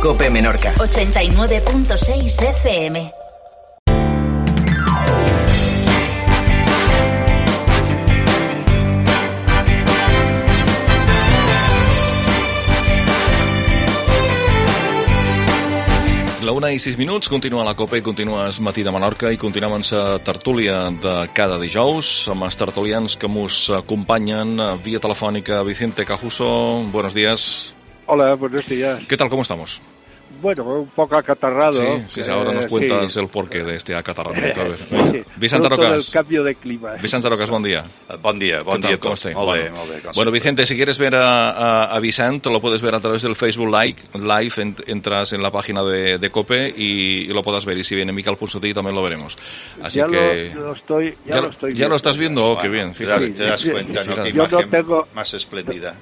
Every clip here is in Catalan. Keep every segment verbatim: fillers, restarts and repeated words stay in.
COPE Menorca. ochenta y nueve punto seis F M. La una i sis minuts, continua la COPE, continua el matí de Menorca i continuem amb la tertúlia de cada dijous, amb els tertulians que ens acompanyen vía telefònica. Vicente Cajuso, buenos días. Hola, buenos días. ¿Qué tal, cómo estamos? Bueno, un poco acatarrado. Sí, sí, eh, ahora nos cuentas sí. el porqué de este acatarramiento. A ver, sí. Vicente Fruto Rocas. del cambio de clima. Vicente Rocas, bon dia. Bon dia, bon ¿Qué dia tal? a tots. ¿Cómo Molt bé, bueno, molt bé. Com bueno, sempre. Vicente, si quieres ver a, a, a Vicente, lo puedes ver a través del Facebook Live, live en, entras en la página de, de COPE y, y lo puedas ver. Y si viene Miquel Ponsatí también lo veremos. Así ya que... Lo, lo estoy, ya, ¿Ya, lo estoy ¿Ya lo estás viendo? Oh, qué Bueno, bien. te das, Fíjate. te das cuenta, ¿no? Qué Yo no imagen tengo- más espléndida.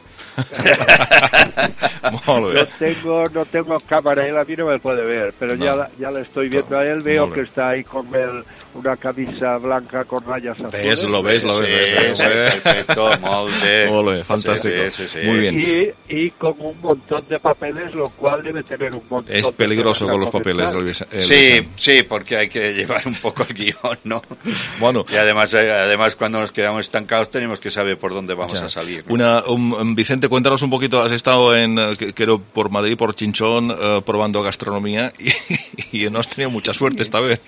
Molt bé. No tengo, no tengo cámara, él a mí no me puede ver, pero No. ya, la- ya le estoy viendo a él, veo Molt que bé. está ahí con el, una camisa blanca con rayas azules. ¿Ves? Lo ves, lo ves. Sí, ves, sí, ves. perfecto, molt bé. Molt bé, fantàstico. Sí, sí, sí. Muy bien. Y, y con un montón de papeles, lo cual debe tener un montón Es de peligroso cosas con los a papeles. comentar. El, Vic- el Sí, Vicente. sí, porque hay que llevar un poco el guión, ¿no? Bueno, Y además, eh, además cuando nos quedamos estancados tenemos que saber por dónde vamos ya. a salir, ¿no? Una, un- Vicente, cuéntanos un poquito. Has estado en, eh, que- creo, por Madrid, por Chinchón, eh, probando gastronomía y, y no has tenido mucha suerte esta vez.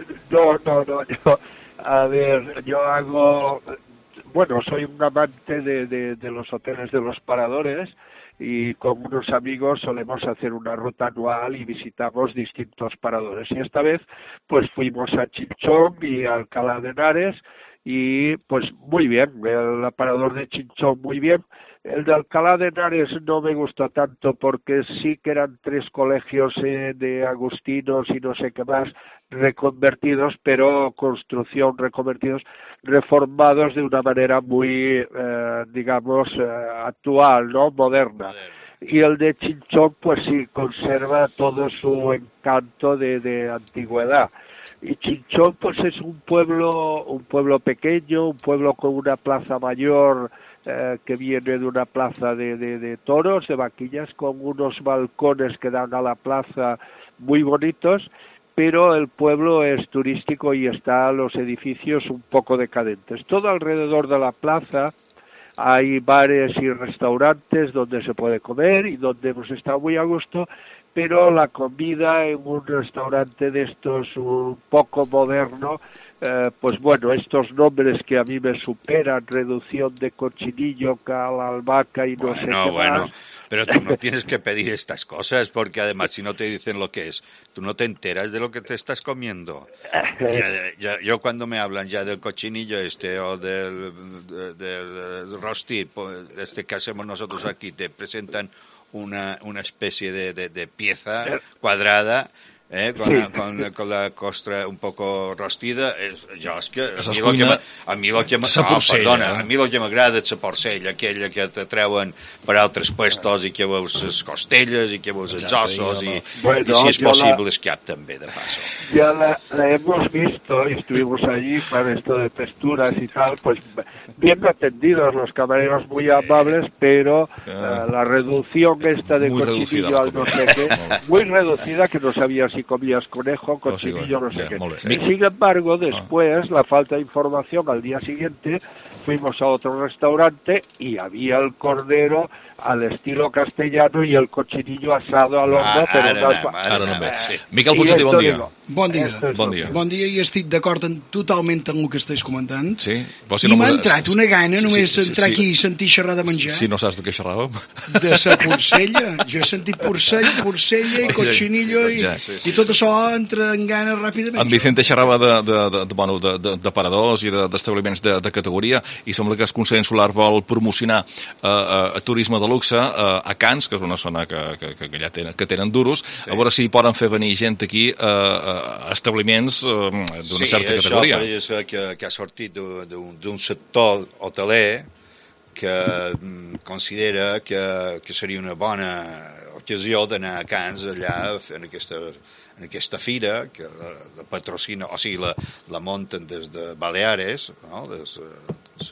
No, no, no, yo, a ver, yo hago, bueno, soy un amante de, de, de los hoteles de los paradores y con unos amigos solemos hacer una ruta anual y visitamos distintos paradores. Y esta vez, pues fuimos a Chinchón y a Alcalá de Henares y pues muy bien, el aparador de Chinchón muy bien. El de Alcalá de Henares no me gustó tanto porque sí que eran tres colegios eh, de agustinos y no sé qué más reconvertidos, pero construcción reconvertidos, reformados de una manera muy, eh, digamos, eh, actual, ¿no? Moderna. Y el de Chinchón, pues sí, conserva todo su encanto de, de antigüedad. Y Chinchón, pues es un pueblo, un pueblo pequeño, un pueblo con una plaza mayor eh, que viene de una plaza de, de, de toros, de vaquillas, con unos balcones que dan a la plaza muy bonitos, pero el pueblo es turístico y está los edificios un poco decadentes. Todo alrededor de la plaza hay bares y restaurantes donde se puede comer y donde hemos estado muy a gusto, pero la comida en un restaurante de estos un poco moderno, eh, pues bueno, estos nombres que a mí me superan, reducción de cochinillo, cal, albahaca y no sé Bueno, qué bueno, más. pero tú no tienes que pedir estas cosas porque además si no te dicen lo que es, tú no te enteras de lo que te estás comiendo. Ya- ya- yo cuando me hablan ya del cochinillo este o del, del, del rosti, pues, este que hacemos nosotros aquí, te presentan una, una especie de, de, de pieza cuadrada, eh, con, la, con, con la costra un poco rostida. És, jo, és que a mi, lo que m'ha- a mi lo que m'ha- sa oh, porcella, perdona, eh? a mi el que m'agrada és la porcella, aquella que te treuen per altres puestos i que veus les costelles i que veus els Exacte, ossos i i, no. Bueno, i si és jo la- possible el cap també, de paso. Ya la, la hemos visto y estuvimos allí para esto de texturas y tal, pues bien atendidos, los camareros muy amables, pero Ah. eh, la reducción esta de Muy reducida cochinillo la al no comida. sé qué, muy reducida, que no sabías si comías conejo, cochinillo, no sé Ya, qué. molt bé. Y sin embargo, Ah. después, la falta de información al día siguiente, fuimos a otro restaurante y había el cordero al estilo castellano y el cochinillo asado al horno, Ah, pero ara unas- anem, ara Ara no em anem, veig. sí. Miquel I Ponsatí, bon esto dia. digo, Bon dia. esto es Bon lo dia. que- Bon dia i estic d'acord en, totalment amb el que estàs comentant. Sí? Però I m'ha mos- entrat una gana sí, només sí, sí, entrar sí. aquí i sentir xerrar de menjar. Si no saps de què xerràvem. De sa porcella. Jo he sentit porcella, porcella i cochinillo i, Ja. i tot això entra en gana ràpidament. En Vicente xerrava de, de, de, de, bueno, de, de, de paradors i de- d'establiments de, de categoria i sembla que el Consell Insular vol promocionar eh, eh, turisme de luxe eh, a Cans, que és una zona que, que, que, que ja tenen, que tenen duros, sí. A veure si poden fer venir gent aquí eh, a establiments eh, d'una Sí, certa això categoria. pareix ser que, que ha sortit d'un- d'un d'un sector hoteler que mm, considera que, que seria una bona ocasió d'anar a Cans allà en aquesta, en aquesta fira que la, la patrocina, o sigui, la, la munten des de Baleares, no? Des, eh,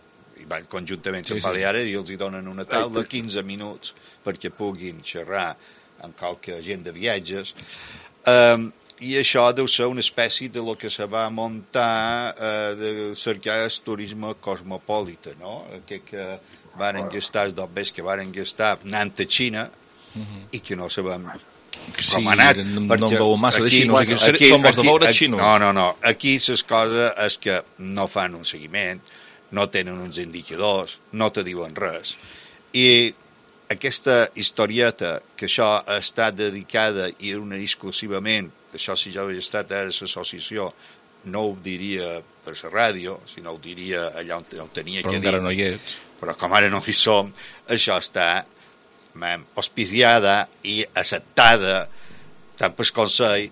i van conjuntament Sí, amb sí. Baleares i els hi donen una taula quinze minuts perquè puguin xerrar amb qualque gent de viatges. Um, I això deu ser una espècie de lo que se va muntar eh, de cercar el turisme cosmopolita, no? Que, que varen gastar els dobbers que varen gastar anant a Xina uh-huh. i que no sabem sí, com ha anat. No, no en veu massa aquí, de xinos, bueno, aquí, aquí, són vols de aquí, veure aquí, xinos. No, no, no. Aquí les coses és que no fan un seguiment, no tenen uns indicadors, no te diuen res. I aquesta historieta, que això està dedicada i una exclusivament, això si jo havia estat a l'associació, no ho diria per la ràdio, sinó ho diria allà on ho tenia però que dir. Però encara no hi ets. Però com ara no hi som, això està man, auspiciada i acceptada tant pel Consell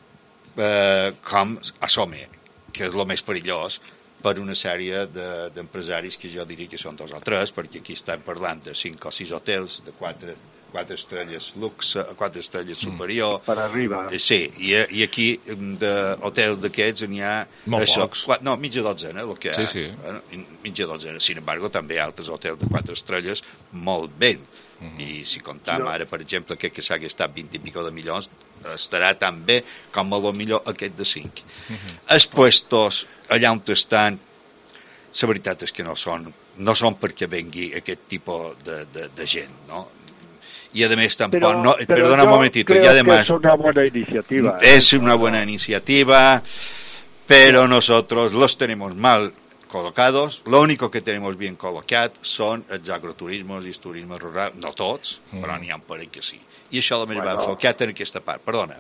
eh, com a Some, que és el més perillós per una sèrie de, d'empresaris que jo diria que són dos o tres, perquè aquí estem parlant de cinc o sis hotels, de quatre, quatre estrelles luxe, quatre estrelles superior. Per arriba. Sí, i, i aquí d'hotels d'aquests n'hi ha... Molt això, pocs. Quatre, no, mitja dotzena, el que sí, hi ha. Sí. Bueno, mitja dotzena. Sin embargo, també hi ha altres hotels de quatre estrelles molt ben. Uh-huh. I si comptam no. ara, per exemple, aquest que s'ha gastat vint i pico de milions, estarà tan bé com a lo millor aquest de cinc. Uh-huh. Els puestos allà on estan, la veritat és que no són, no són perquè vengui aquest tipus de, de, de gent, no? Y además tampoco, pero, no, pero perdona un momentito, y además es una buena iniciativa. Es una buena iniciativa, pero nosotros los tenemos mal colocados. Lo único que tenemos bien colocado son els agroturismos i el turisme rural, no tots, mm. però n'hi ha per que sí. I això només bueno. va enfocat en aquesta part, perdona.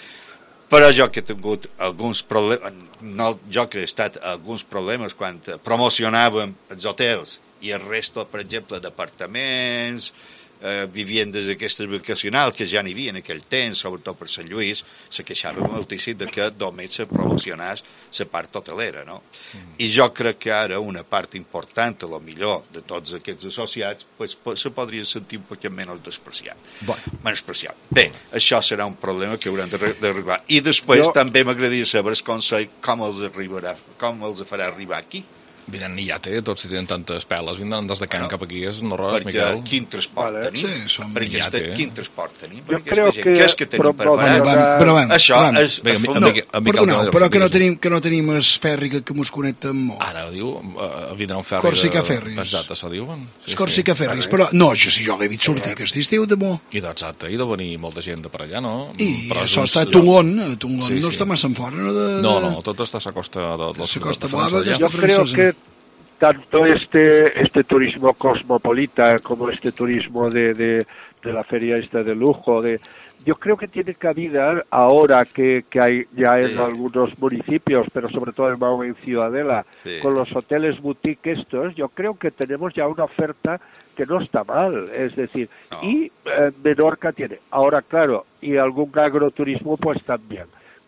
Però jo que he tingut alguns problemes, no, jo que he estat alguns problemes quan promocionàvem els hotels i el resto, per exemple, d'apartaments, eh, viviendes d'aquestes vacacionals, que ja n'hi havia en aquell temps, sobretot per Sant Lluís, se queixava moltíssim de que només se promocionés la part hotelera, no? Mm. I jo crec que ara una part important, a lo millor, de tots aquests associats, pues, se podria sentir un poc menys despreciat. Bueno. Despreciat. Bé, això serà un problema que hauran d'arreglar. I després jo... també m'agradaria saber el Consell com els arribarà, com els farà arribar aquí. Vindran ni ja té, tots si tenen tantes peles, vindran des de Can bueno, cap aquí, és un horror, perquè Miquel. Quin transport vale. tenim? Sí, som perquè ja este, té. quin transport tenim? Jo Perquè crec gent, que... què és que tenim preparat? Bueno, però vam, Això vam. és... Bé, és no, no, no, perdoneu, però que no tenim, que no tenim el ferri que, que mos connecta amb molt. Ara ho diu, uh, vindrà un ferri... Corsica de... Ferris. Exacte, s'ho diuen. Sí, Corsica sí. Ferris, però no, jo si jo l'he vist sortir aquest estiu de bo. I exacte, i de venir molta gent de per allà, no? I però això uns... està a Toulon, a Toulon sí, no sí. està massa en fora, no? De... No, no, tot està a la costa de, de, la costa de blava, que yo creo que tanto este este turismo cosmopolita como este turismo de, de, de la feria esta de lujo, de yo creo que tiene cabida ahora que, que hay ya en sí. algunos municipios, pero sobre todo en Mahón, en Ciudadela, sí. con los hoteles boutique estos, yo creo que tenemos ya una oferta que no está mal, es decir, no. y eh, Menorca tiene. Ahora, claro, y algún agroturismo pues también.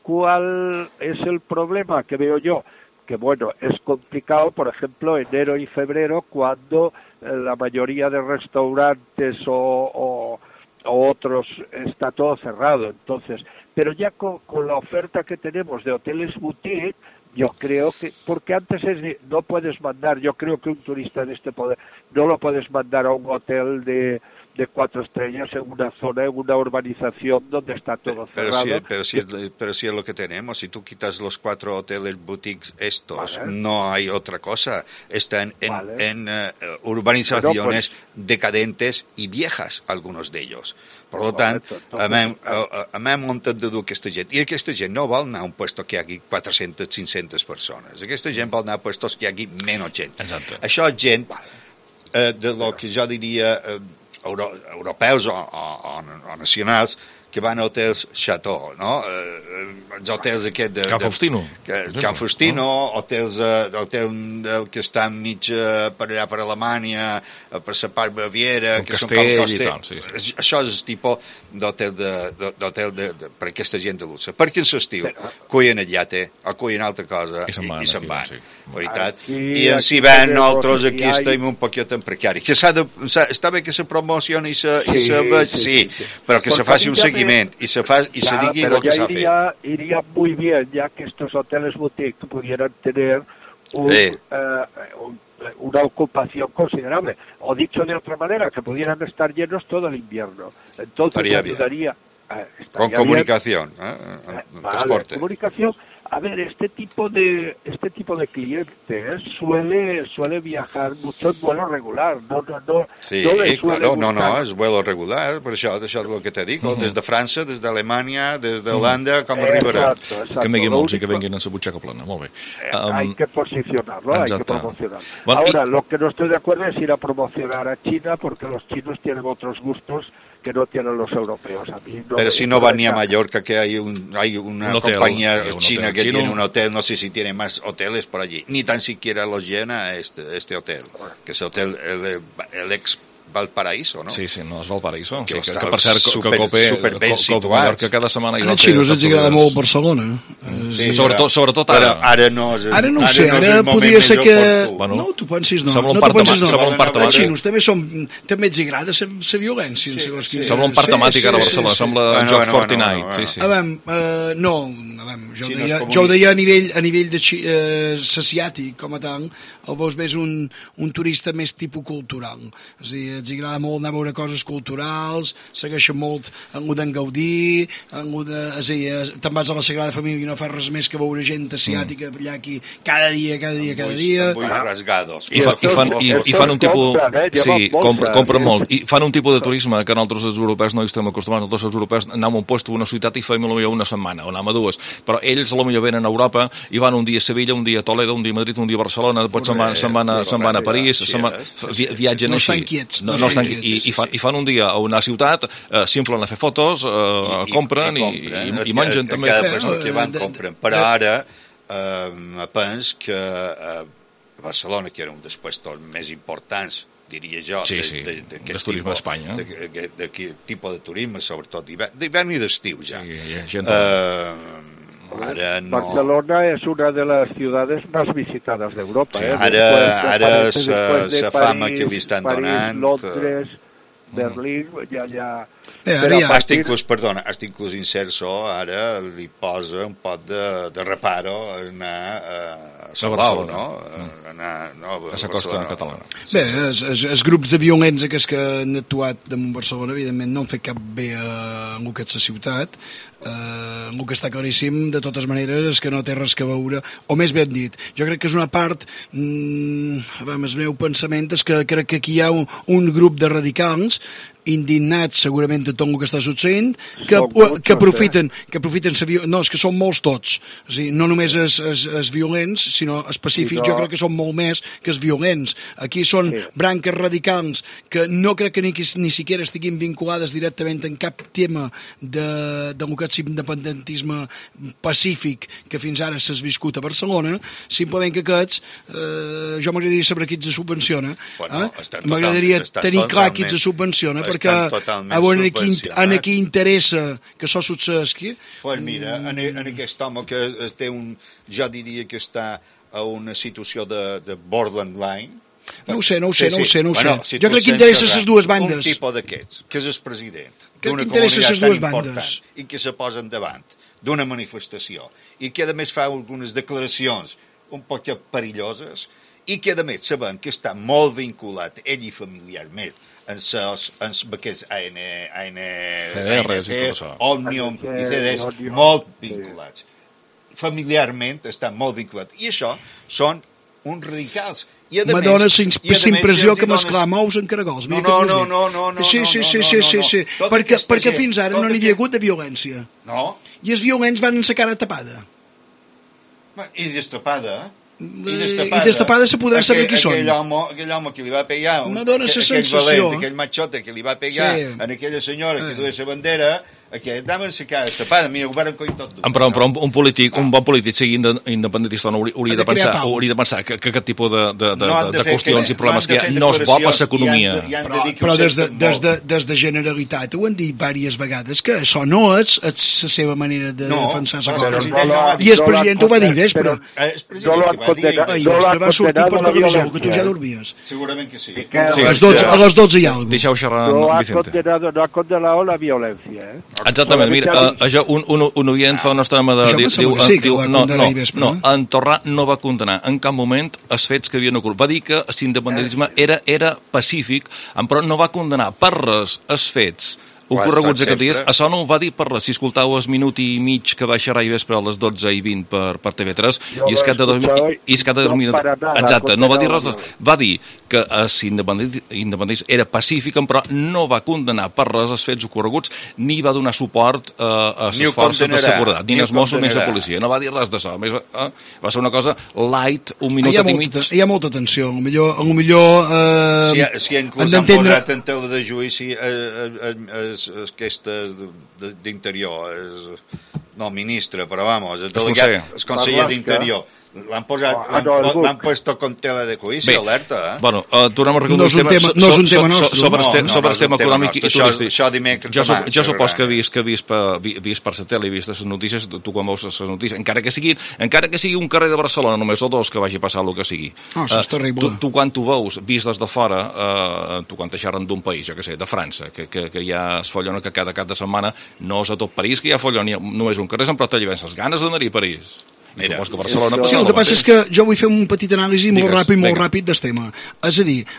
¿Cuál es el problema que veo yo? Que bueno, es complicado, por ejemplo, enero y febrero, cuando eh, la mayoría de restaurantes o, o, o otros está todo cerrado. Entonces, pero ya con, con la oferta que tenemos de hoteles boutique, yo creo que, porque antes es de, no puedes mandar, yo creo que un turista de este poder, no lo puedes mandar a un hotel de, de cuatro estrellas en una zona, en una urbanización donde está todo pero cerrado. Sí, pero, sí es, pero sí es lo que tenemos. Si tú quitas los cuatro hoteles boutiques estos, vale. no hay otra cosa. Están en, vale. en uh, urbanizaciones bueno, pues, decadentes y viejas, algunos de ellos. Per tant, a mi m'ha muntat de dur aquesta gent. I aquesta gent no vol anar a un puesto que hi hagi quatre-centes, cinc-centes persones. Aquesta gent vol anar a puestos que hi hagi menys gent. Exacte. Això és gent eh, de lo que jo diria eh, euro, europeus o, o, o nacionals que van a hotels Chateau, no? Eh, els hotels aquest de... Can Faustino. Que, Can Faustino, no? hotels uh, hotel uh, que estan mig uh, per allà per Alemanya, uh, per la part Baviera, un que són com castell i tal, sí, sí. Això és el tipus d'hotel de, d'hotel de, de, per aquesta gent de luxe. Perquè en l'estiu cuien el llate o cuien altra cosa i, i se'n van. Sí. Veritat? Aquí, I en si ven nosaltres aquí hay... estem un poquet en precari. Que s'ha de, s'ha, està bé que se promocioni i se, sí, i se ve, sí, sí, sí, però que se faci un seguiment y se, fa, y se digui lo que se hace. Iría muy bien ya que estos hoteles boutique pudieran tener un, sí. uh, un una ocupación considerable. O dicho de otra manera, que pudieran estar llenos todo el invierno. Entonces Estaría ayudaría... Eh, con comunicación, ¿eh? Eh, En vale, transporte. comunicación. A ver, este tipo de este tipo de clientes suele suele viajar mucho en vuelo regular, no no no. Sí, no le suele claro, no, no, gustar. és vuelo regular, per això, això és el que te dic, uh -huh. des de França, des d'Alemanya, des d'Holanda, com arribarà. Exacto, exacto. Que megui Lo molts i que único- venguin en sa butxaca plana, molt bé. Eh, hay Um, que posicionarlo, hay que exacto. promocionarlo. Bueno, Ahora, y- lo que no estoy de acuerdo es ir a promocionar a China, porque los chinos tienen otros gustos que no tienen los europeos. A mí no Pero me- si no me van ni a encanta. Mallorca, que hay un hay una Un hotel, compañía hay un china hotel que chino. tiene un hotel, no sé si tiene más hoteles por allí, ni tan siquiera los llena este, este hotel, que es hotel, el, el ex Valparaíso, no? Sí, sí, no, és Valparaíso. Que Sí, que, està que per cert, que, super- que Cope, super ben Co- Cope situats. Mallorca cada setmana hi va Als fer xinos ens agrada tortugues. molt Barcelona. Eh, Sí, sobretot, sobretot ara. Però ara no és, Ara no ho sé, no és ara el moment podria ser millor que... per tu. Bueno, no, tu pensis no. sembla un no parc tu pensis temàtic, no. sembla un parc Els temàtic. xinos també, som, també ens agrada la, la violència, en segons quins... Sembla un parc temàtic ara a Barcelona, sembla Bueno, un joc bueno, Fortnite. bueno, bueno, Sí, sí. A veure, uh, no, a veure, jo, Xina deia, és jo ho deia a comunista. nivell, a nivell de xi, eh, asiàtic, com a tant, el vos ves un, un turista més tipus cultural. És a dir, els agrada molt anar a veure coses culturals, segueixen molt en lo d'en Gaudí, en lo de, és a dir, eh, te'n vas a la Sagrada Família i no fas res més que veure gent asiàtica mm. allà aquí, cada dia, cada dia, cada Amb dia. ulls- amb ulls rasgados. I, fa, i, fan, i, i fan un tipus... Compren, eh? Sí, Lleven compren, bolsa, compren eh? molt. I fan un tipus de turisme que nosaltres els europeus no hi estem acostumats. Nosaltres els europeus anem a un lloc, una ciutat i fem potser una setmana, o anem a dues. Però ells potser venen a Europa i van un dia a Sevilla, un dia a Toledo, un dia a Madrid, un dia a Barcelona, després se'n van, se'n van, a, se'n van a París, se'n van, vi, viatgen No així. estan quiets, No, no no estan estan quiets. i, i, fan, I fan un dia a una ciutat, eh, s'inflen a fer fotos, eh, compren i, i, i, i mengen també. Cada Eh, persona que van de- compren. Però ara eh, penso que eh, Barcelona, que era un dels puestos més importants, diria jo, Sí, de, sí, de, de, del turisme d'Espanya. de, de, de, d'aquest tipus de turisme, sobretot d'hivern, d'hivern i d'estiu ja. Sí, hi ha gent... Eh, ara no... Barcelona es una de las ciudades más visitadas de Europa. Sí, ¿eh? ara- Después, ara aparece se- después de se París, fama que li estan París, donant, Londres, Berlín, ja, ja... Eh, Però ara ja- a Hasta partir- inclús, perdona, hasta inclús Inserso ara li posa un pot de, de reparo a anar a Salou, Barcelona. no? A anar, no, A la costa catalana. Bé, els, els, els grups de violents aquests que han actuat damunt Barcelona, evidentment, no han fet cap bé a el que és la ciutat. Eh, el que està claríssim, de totes maneres, és que no té res que veure, o més ben dit, jo crec que és una part, mm, a veure, el meu pensament és que crec que aquí hi ha un, un grup de radicals indignats segurament de tot el que està succeint, que, Són muchos, que aprofiten, que aprofiten sa viol... no, és que són molts tots, o sigui, no només els, els, els violents, sinó específics, I no- jo crec que són molt més que els violents. Aquí són Sí. branques radicals que no crec que ni, ni siquiera estiguin vinculades directament en cap tema de, de lo que és independentisme pacífic que fins ara s'ha viscut a Barcelona, simplement que aquests, eh, jo m'agradaria saber qui els subvenciona, Bueno, eh? estan total- m'agradaria estan tenir clar qui els totalment- subvenciona, estan perquè totalment a veure qui, subvencionats. en qui interessa que això successi. Pues mira, en, en aquest home que té un, jo diria que està a una situació de, de borderline line. No ho sé, no ho sé, no ho sé, no ho sé. Bueno, si Jo tu crec que sents interessa que les dues Un bandes. tipus d'aquests, que és el president que d'una interessa comunitat les tan dues important bandes. i que se posa endavant d'una manifestació i que a més fa algunes declaracions un poc perilloses i que a més sabem que està molt vinculat ell i familiarment en els aquests A N, A N, C D Rs i tot això. Òmnium i C Ds Òmnium, molt sí. vinculats. Familiarment estan molt vinculats. I això són uns radicals. I a M'adona més- la i a més, impressió els hi que dones- mesclar mous en caragols. No, Mira no, que t'ho no, dic. no, no, no, Sí, no, sí, no, sí, no, sí, no, sí, no. sí. Tota Perquè, aquesta perquè gent, fins ara no tota n'hi havia aquest- hagut de violència. No? I els violents van amb la cara tapada. I destapada, eh? I destapada se podrà saber qui són. Aquell home, aquell home que li va pegar, un, Me dóna la aquell sensació. valent, aquell machote que li va pegar Sí. en aquella senyora que Eh. duia la bandera, aquest dama amb la cara tapada, mira, ho van coi tot. Ah, Però, però un, un polític, un bon polític, sigui inde- independentista, no hauria, hauria Ha de de crear pensar, pau. hauria de pensar que, que aquest tipus de, de, de, No han de, de de fer qüestions que- i problemes no que han hi de ha fer no es bo per declaracions l'economia. i han de- i han Però, dir que ho però des, de, senten des, de, molt. des de Generalitat ho han dit diverses vegades que això no és, és la seva manera de No, defensar la però cosa. el president no ha dit- I el no president ho va dir després, però... Eh, el president No lo que han va dir- condenat. Ai, No després l'han va sortir per condenado la televisió, que tu violencia. ja dormies. Segurament que sí. que- A Sí, les dotze, a les dotze hi ha alguna cosa. Deixeu xerrar No en ha Vicente. condenado, no ha condenado la violencia, ¿eh? Exactament, mira, uh, això, un, un, un oient fa una estona de... Això Diu, diu, que sí, que diu, va no, condenar no, ahir vespre, no, no? en Torrà no va condenar en cap moment els fets que havien ocorregut. Va dir que l'independentisme era, era pacífic, però no va condenar per res els fets ocorreguts aquests dies. Això no ho va dir per res. Si escoltau el minut i mig que va xerrar ahir vespre a les dotze i vint per, per T V tres, jo i és que de dos, i és que de dos no minuts... nada, Exacte, no va dir res. no. Va dir que l'independentisme era pacífic, però no va condenar per res els fets ocorreguts, ni va donar suport eh, a les forces de seguretat, ni els Mossos ni la policia. No va dir res d'això. Més, eh, va ser una cosa light, un minut i mig. Hi ha molta tensió. A lo millor... A lo millor eh, si, si inclús han posat en teu de judici eh, eh, eh, aquesta d'interior, no ministre, però vamos, el delegat, el conseller d'interior. L'han posat, Ah, no, el l'han Buc. l'han puesto con tela de juici, alerta, eh? Bueno, uh, tornem a recordar No és un tema- no és un tema nostre. sobre el No, tema, no, sobre no el és tema un tema econòmic i nostre. turístic. Això- això dimecres jo, demà, jo supos segurament. que vist que vist per, vi- vist per la tele i vist les notícies, tu quan veus les notícies, encara que sigui, encara que sigui un carrer de Barcelona, només o dos que vagi passar el que sigui. Oh, això és Eh, terrible. Tu, tu quan tu veus, vist des de fora, uh, tu quan te xerren d'un país, jo que sé, de França, que, que, que ja es follona que cada cap de setmana no és a tot París, que ja follona, només un carrer, sempre te lleven les ganes d'anar-hi a París. I Mira, supos que Barcelona... sí, Sí, passa el que passa és que jo vull fer un petit anàlisi molt Digues, ràpid, molt vinga. ràpid del tema. És a dir,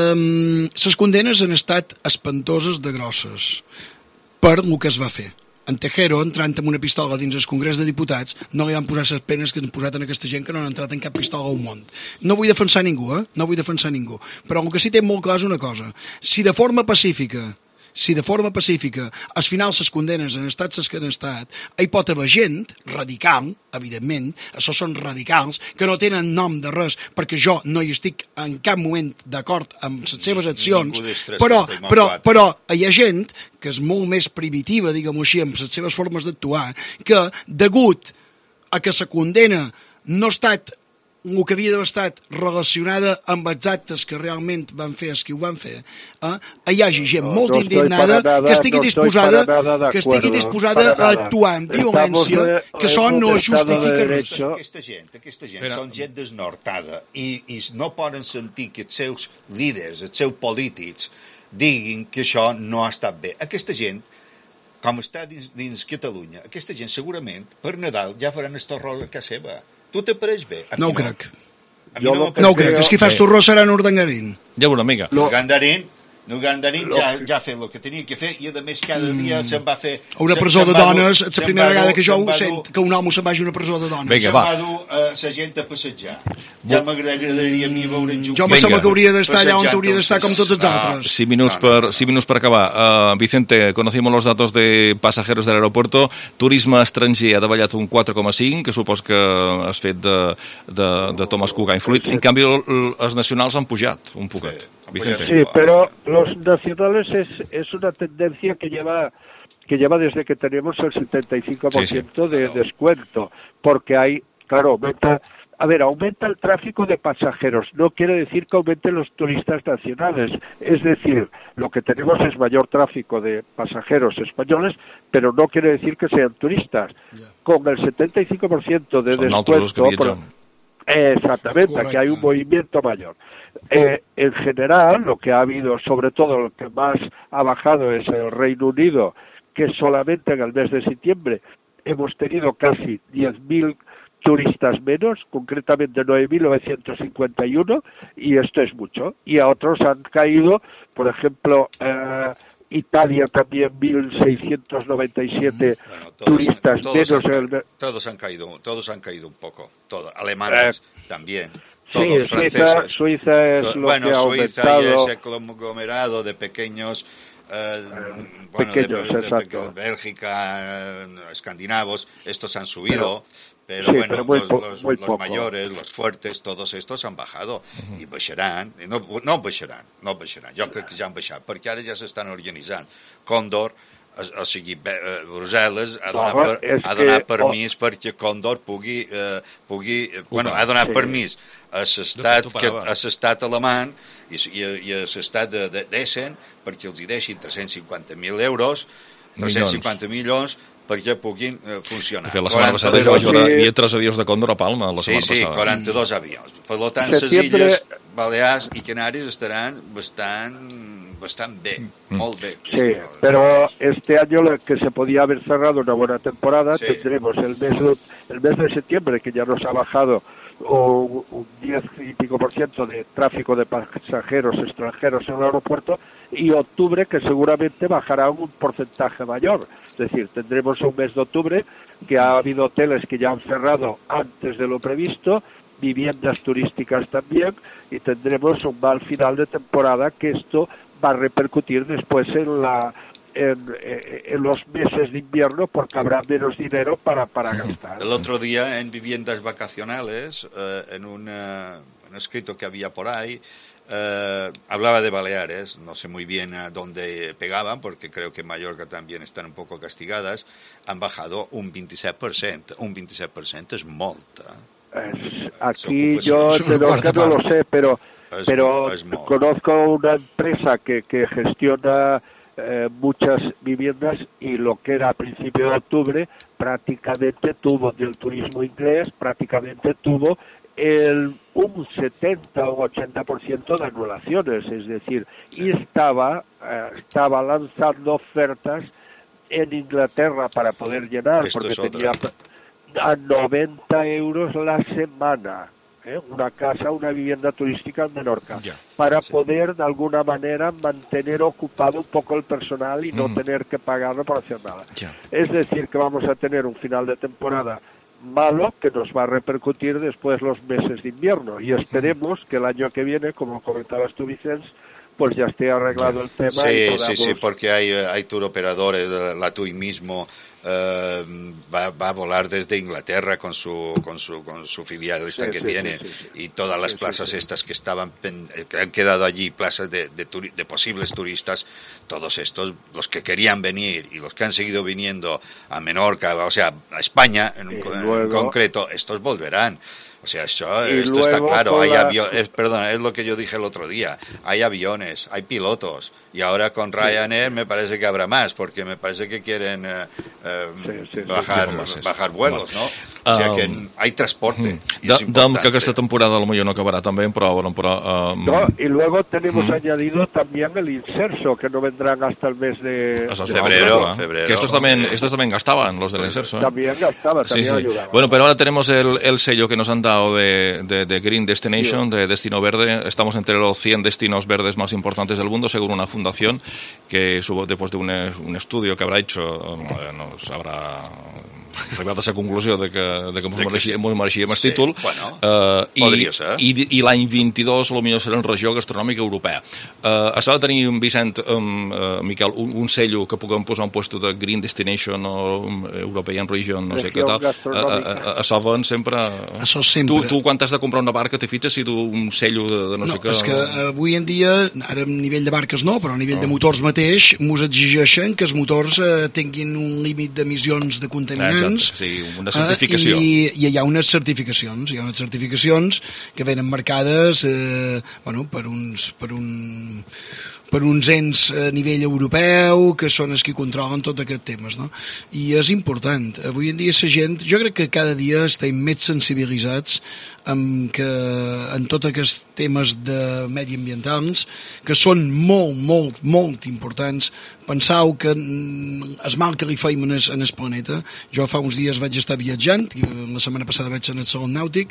eh, les condenes han estat espantoses de grosses per el que es va fer. En Tejero, entrant amb una pistola dins el Congrés de Diputats, no li van posar les penes que han posat en aquesta gent que no han entrat en cap pistola al món. No vull defensar ningú, eh? No vull defensar ningú. Però el que sí té molt clar és una cosa. Si de forma pacífica si de forma pacífica al final les condenes han estat les que han estat, hi pot haver gent radical, evidentment, això són radicals, que no tenen nom de res, perquè jo no hi estic en cap moment d'acord amb les seves accions, però, però, però hi ha gent que és molt més primitiva, diguem-ho així, amb les seves formes d'actuar, que degut a que la condena no ha estat el que havia d'haver estat relacionada amb els actes que realment van fer els que ho van fer, eh? hi hagi gent No, molt no estoy indignada para nada, que estigui no estoy disposada, para nada de que estigui acuerdo, disposada para a nada. actuar amb violència, Estamos, eh, que això no hemos estado justifica de res. derecho. Aquesta gent, aquesta gent Però... són gent desnortada i, i no poden sentir que els seus líders, els seus polítics, diguin que això no ha estat bé. Aquesta gent, com està dins, dins Catalunya, aquesta gent segurament per Nadal ja faran el torró a casa seva. Tu te pareix bé? A mi No ho crec. A mi Jo no, lo que No ho crec. Els que fas Bé. torró seran Urdangarín. Ja una mica. Lo- Gandarín, no Gandarín ja, ja ha fet el que tenia que fer i a més cada dia se'n va fer... A una se'n- presó se'n de va dur- dones, és la se'n primera va vegada dur- que jo se'n ho va sent, dur- que un home se'n vagi a una presó de dones. Vinga, se'n va. va dur eh, la gent a passejar. Ja m'agradaria a mi veure en Jo me Vinga. sembla que hauria d'estar allà on Passejant hauria d'estar com tots els Ah, altres. Cinco minutos, No, no, per, cinco minutos para acabar. Uh, Vicente, conocimos los datos de pasajeros del aeropuerto. Turisme estranger ha davallat un quatre coma cinc, que supos que has fet de, de, de Thomas Cook ha influït. En canvi, el- els nacionals han pujat un poquet. Sí, han Vicente. pujat. Sí, pero los nacionales es, es una tendencia que lleva que lleva desde que tenemos el setenta y cinco por ciento Sí, sí. de descuento, porque hay, claro, aumenta, a ver, aumenta el tráfico de pasajeros, no quiere decir que aumenten los turistas nacionales, es decir, lo que tenemos es mayor tráfico de pasajeros españoles, pero no quiere decir que sean turistas. Con el setenta y cinco por ciento de Són altres els que descuento, por- viatgen. Exactamente, Correcto. que hay un movimiento mayor. Eh, en general, lo que ha habido, sobre todo lo que más ha bajado es el Reino Unido, que solamente en el mes de septiembre hemos tenido casi diez mil turistas menos, concretamente nueve mil novecientos cincuenta y uno, y esto es mucho. Y a otros han caído, por ejemplo, eh, Italia también mil seiscientos noventa y siete Bueno, todos, turistas han, todos, menos han, en el ca- mes. todos han caído, todos han caído un poco, todos, alemanes también, todos Sí, Suiza, franceses. Suiza es To- lo bueno, que ha Suiza y aumentado. ese conglomerado de pequeños, eh, bueno, pequeños, de, de- de- exacto. de Bélgica, eh, escandinavos, estos han subido, pero, sí, bueno, pero muy los, po- los- muy los poco. mayores, los fuertes, todos estos han bajado i baixaran, i no, no baixaran, no baixaran, jo crec que ja han baixat, perquè ara ja s'estan organitzant. Còndor, o, o sigui, Be- eh, Brussel·les ha donat, Home, per, és ha donat que- permís perquè Còndor pugui, eh, pugui eh, bueno, ha donat Sí. permís a l'estat Tu que paraves. a l'estat alemany i, i, i a l'estat de, de, d'Essen perquè els hi deixin tres-cents cinquanta mil euros, tres-cents cinquanta milions perquè puguin eh, funcionar. De fet, la setmana passada jo quaranta-dos vaig veure, hi havia tres avions de Còndor a Palma la Sí, setmana sí, passada. quaranta-dos avions. Per tant, les Septiembre- illes Balears i Canàries estaran bastant bastant bé, mm. molt bé. Sí, pero este año que se podía haber cerrado una buena temporada, sí. tendremos el mes, de, el mes de septiembre, que ya nos ha bajado un, un diez y pico por ciento de tráfico de pasajeros extranjeros en el aeropuerto, y octubre, que seguramente bajará un porcentaje mayor. Es decir, tendremos un mes de octubre que ha habido hoteles que ya han cerrado antes de lo previsto, viviendas turísticas también, y tendremos un mal final de temporada, que esto va a repercutir después en la en, en los meses de invierno, porque habrá menos dinero para, para gastar. El otro día en viviendas vacacionales, eh, en un, uh, un escrito que había por ahí, Uh, hablaba de Baleares, no sé muy bien a dónde pegaban, porque creo que en Mallorca también están un poco castigadas, han bajado un veintisiete por ciento. Un veintisiete por ciento es molta. Es, aquí yo de que no lo sé, pero, es, pero es conozco una empresa que, que gestiona eh, muchas viviendas, y lo que era a principios de octubre prácticamente tuvo, del turismo inglés, prácticamente tuvo el un setenta o ochenta por ciento de anulaciones, es decir, y estaba eh, estaba lanzando ofertas en Inglaterra para poder llenar, Esto porque tenía a noventa euros la semana, ¿eh? una casa, una vivienda turística en Menorca, ya, para sí. poder de alguna manera mantener ocupado un poco el personal y no mm. tener que pagarlo por hacer nada. Ya. Es decir, que vamos a tener un final de temporada malo, que nos va a repercutir después los meses de invierno, y esperemos que el año que viene, como comentabas tú, Vicens, pues ya esté arreglado el tema. Sí, y podamos... sí, sí, porque hay, hay tour operadores, la TUI mismo eh, va, va a volar desde Inglaterra con su con su con su filial esta sí, que sí, tiene, sí, sí, sí. y todas las sí, plazas sí, sí. estas que estaban que han quedado allí, plazas de, de, turi, de posibles turistas, todos estos, los que querían venir y los que han seguido viniendo a Menorca, o sea, a España en, un, luego... en concreto, estos volverán. O sea, eso, esto está claro. Hay la... aviones, perdona, es lo que yo dije el otro día. Hay aviones, hay pilotos. Y ahora con Ryanair me parece que habrá más, porque me parece que quieren eh, eh, sí, sí, bajar, sí, bajar vuelos, ¿no? O sea que um, hay transporte. Y es importante. Que esta temporada a lo mejor no acabará también, pero bueno, pero, um, no, y luego tenemos uh-huh. añadido también el inserso, que no vendrán hasta el mes de, de febrero, febrero. Que estos también, estos también gastaban, los del inserso. ¿eh? También gastaban, también sí, sí. ayudaban. Bueno, pero ahora tenemos el, el sello que nos han dado de, de, de Green Destination, sí. de Destino Verde. Estamos entre los cien destinos verdes más importantes del mundo, según una fundación que después de un, un estudio que habrá hecho, nos habrá arribat a la conclusió de que, de que ens mereixíem, mereixíem el sí, títol bueno, uh, podria ser i, i, i l'any vint-i-dos potser serà en regió gastronòmica europea. Uh, això de tenir, Vicent, um, uh, Miquel, un, un cello que puguem posar un puesto de Green Destination o um, European Region, no sé què tal, això ven sempre... Això sempre. Tu, tu quan has de comprar una barca te fitxes si tu un cello de, de no, no sé què... No, és que avui en dia, ara a nivell de barques no, però a nivell no. de motors mateix, mos exigeixen que els motors eh, tinguin un límit d'emissions de contaminants. Exacte, sí, una certificació. Uh, i, I hi ha unes certificacions, hi ha unes certificacions que venen marcades eh, bueno, per uns... Per un, per uns ens a nivell europeu que són els que controlen tot aquests temes, no? I és important. Avui en dia la gent, jo crec que cada dia estem més sensibilitzats amb que, en tots aquests temes de mediambientals que són molt, molt, molt importants. Pensau que el mal que li feim en el, en el planeta. Jo fa uns dies vaig estar viatjant, i la setmana passada vaig anar al Saló Nàutic,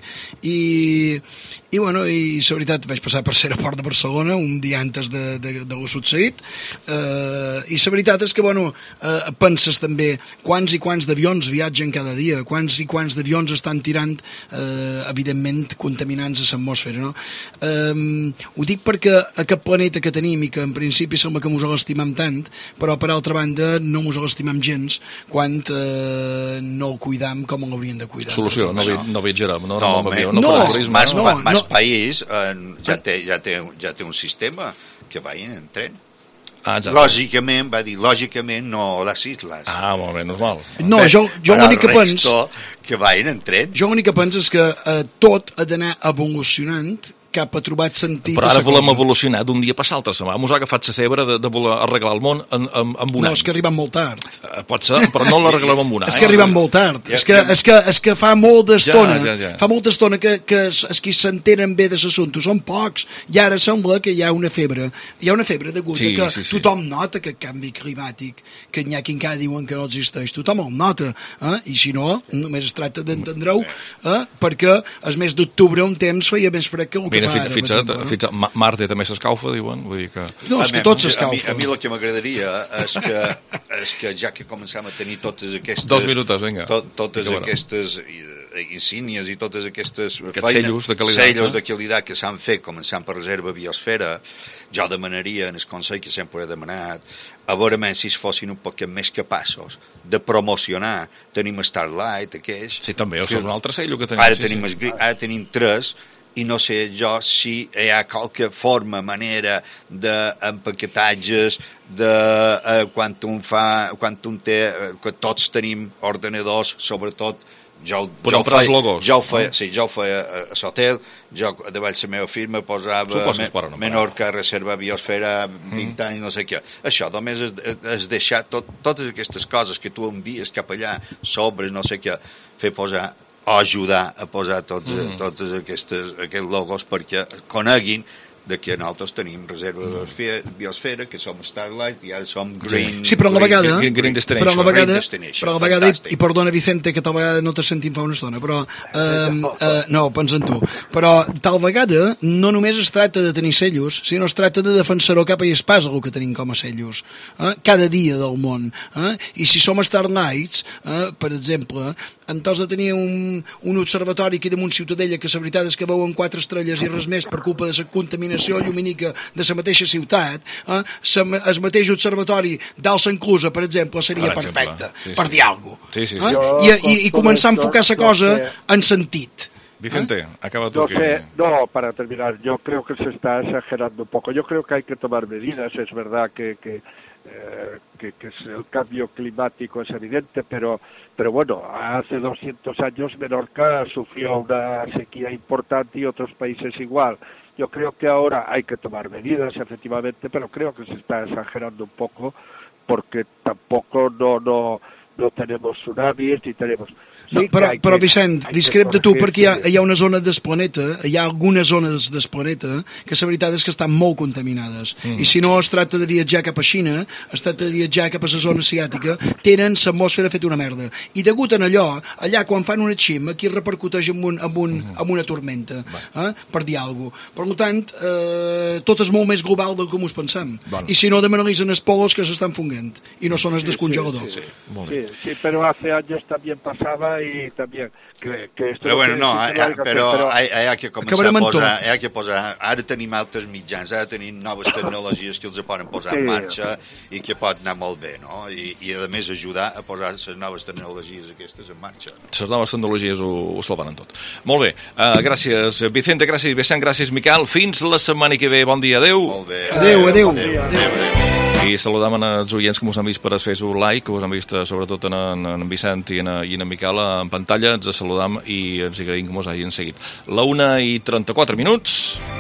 i, i, bueno, i la veritat vaig passar per l'aeroport de Barcelona un dia antes de, de, de lo succeït, eh, i la veritat és que, bueno, eh, penses també quants i quants d'avions viatgen cada dia, quants i quants d'avions estan tirant, eh, evidentment, contaminants a l'atmosfera, no? Eh, ho dic perquè aquest planeta que tenim i que en principi sembla que mos l'estimam tant, però per altra banda no mos l'estimam gens quan eh, no el cuidam com l'hauríem de cuidar. Solució, no, vi, no viatjarem, no, no, no, avió, no, no, no turisme, más, no, más, más no. país eh, ja, té, ja, té, ja té un sistema que vagin en tren. Ah, lògicament, va dir, lògicament no les isles. Ah, molt bé, normal. No, jo, jo l'únic que penso... que vagin en tren. Jo l'únic que penso és que eh, tot ha d'anar evolucionant cap ha trobat sentit. Però ara volem evolucionar d'un dia per l'altre. Mos ha agafat la febre de, de voler arreglar el món en, en, en un no, any. és que arribem molt tard. Uh, pot ser, però no l'arreglem en un any. És que arribem molt tard. Ja, és, que, ja. és, que, és que fa molt d'estona, ja, ja, ja. fa molta estona que, que els qui s'entenen bé de l'assumpte són pocs, i ara sembla que hi ha una febre. Hi ha una febre degut sí, que sí, sí. tothom nota que el canvi climàtic, que n'hi ha qui encara diuen que no existeix, tothom el nota. Eh? I si no, només es tracta d'entendre-ho, eh? perquè el mes d'octubre un temps feia més fred que el que Mira, fa ara, fins, per exemple. Fins a Marte també s'escaufa, diuen. Vull dir que... No, és que tot s'escaufa. A mi, a mi el que m'agradaria és que, és que ja que comencem a tenir totes aquestes... Dos minutos, vinga. To, totes aquestes insígnies i totes aquestes feines, sellos de qualitat, sellos eh? de qualitat que s'han fet, començant per Reserva Biosfera, jo demanaria en el Consell, que sempre he demanat, a veure si es fossin un poc més capaços de promocionar. Tenim Starlight, aquests... Sí, també, això és un altre sello que tenim. Ara, sí, tenim, sí. ara tenim tres, i no sé jo si hi ha qualque forma, manera d'empaquetatges, de eh, quan un fa, quan un té, eh, que tots tenim ordenadors, sobretot jo, jo, ho feia, logos, jo ho feia, no? Sí, jo ho feia a l'hotel, jo davall la meva firma posava me, no Menorca, Reserva Biosfera, vint mm. anys, no sé què. Això només és, és deixar tot, totes aquestes coses que tu envies cap allà, sobres, no sé què, fer posar o ajudar a posar tots, mm. tots aquestes, aquests logos perquè coneguin de que nosaltres tenim Reserva mm. Biosfera, que som Starlight i ara som Green... Sí, però a la vegada... Green, green Destination. Però a la vegada, Destination, però a la vegada i, i perdona, Vicente, que tal vegada no te sentim fa una estona, però... Uh, uh, no, pensa en tu. Però tal vegada no només es tracta de tenir sellos, sinó es tracta de defensar-ho cap a espasa, el que tenim com a sellos. Eh? Cada dia del món. Eh? I si som Starlights, eh, per exemple, entonces de tenir un, un observatori aquí damunt Ciutadella, que la veritat és que veuen quatre estrelles i res més per culpa de la contaminació llumínica de la mateixa ciutat, eh? el mateix observatori d'Alt Sant Clusa, per exemple, seria per perfecte, sí, sí. per dir alguna cosa. Sí, sí, sí. Eh? Jo, I, i, I començar a enfocar la cosa sé. en sentit. Vicente, ¿Eh? acaba tú. No, que... sé, no, para terminar, yo creo que se está exagerando un poco. Yo creo que hay que tomar medidas. Es verdad que, que, eh, que, que el cambio climático es evidente, pero, pero bueno, hace doscientos años Menorca sufrió una sequía importante y otros países igual. Yo creo que ahora hay que tomar medidas, efectivamente, pero creo que se está exagerando un poco porque tampoco no, no, no tenemos tsunamis ni tenemos... No, sí, però, però que, Vicent, discrep de tu, perquè hi ha, hi ha una zona del planeta, hi ha algunes zones del planeta que la veritat és que estan molt contaminades. Mm. I si no es tracta de viatjar cap a Xina, es tracta de viatjar cap a la zona asiàtica, tenen l'atmosfera fet una merda. I degut a allò, allà quan fan una xim, aquí repercuteix en, un, en, un, en una tormenta, eh? per dir alguna cosa. Per tant, eh, tot és molt més global del que ens pensem. Bueno. I si no, demanalitzen els polos que s'estan fungant, i no són els descongeladors. Sí, sí, sí. sí, sí, però hace años también pasaba y también que, que esto però bueno, no, que, ha, però, però hi, hi ha que començar a posar, hi ha que posar, ara tenim altres mitjans, ara tenim noves tecnologies que els poden posar sí, en marxa i que pot anar molt bé, no? I, i a més ajudar a posar les noves tecnologies aquestes en marxa. Les noves tecnologies ho, ho salvaran tot. Molt bé, uh, gràcies Vicente, gràcies Vicent, gràcies Miquel, fins la setmana que ve, bon dia, adeu. Molt bé. Adeu, adeu. adeu, adeu, adeu, adeu. I saludam els oients que us han vist per Facebook Live, que us han vist sobretot en, en, en Vicent i en, i en Miquel en pantalla, ens saludam i ens agraïm que us hagin seguit. La una i trenta-quatre minuts.